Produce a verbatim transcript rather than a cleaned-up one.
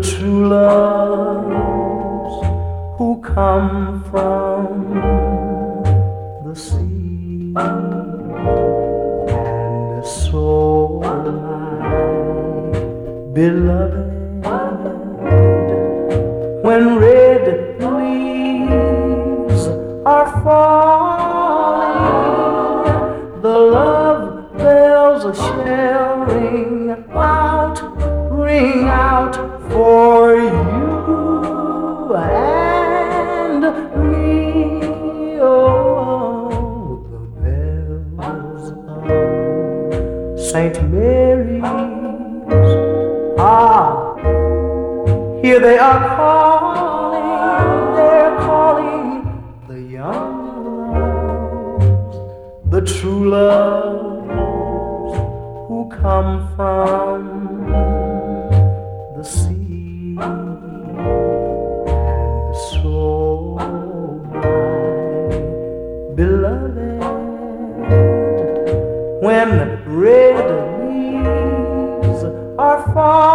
true loves who come from the sea. And so my beloved, when red leaves are falling, the love bells shall ring out, ring out for you and me. Oh, the bells of Saint Mary's, ah, here they are calling, they're calling the young loves, the true loves who come from the sea. And so my beloved, when red leaves are falling,